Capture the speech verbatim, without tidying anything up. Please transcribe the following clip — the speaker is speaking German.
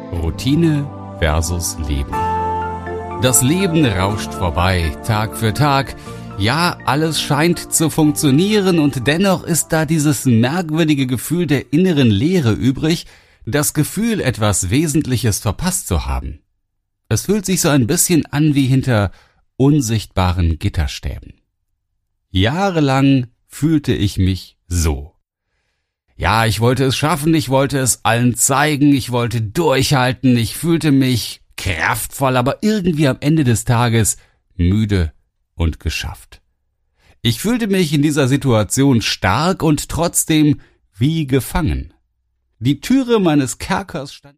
Routine versus Leben. Das Leben rauscht vorbei, Tag für Tag. Ja, alles scheint zu funktionieren und dennoch ist da dieses merkwürdige Gefühl der inneren Leere übrig, das Gefühl, etwas Wesentliches verpasst zu haben. Es fühlt sich so ein bisschen an wie hinter unsichtbaren Gitterstäben. Jahrelang fühlte ich mich so. Ja, ich wollte es schaffen, ich wollte es allen zeigen, ich wollte durchhalten, ich fühlte mich kraftvoll, aber irgendwie am Ende des Tages müde und geschafft. Ich fühlte mich in dieser Situation stark und trotzdem wie gefangen. Die Türe meines Kerkers stand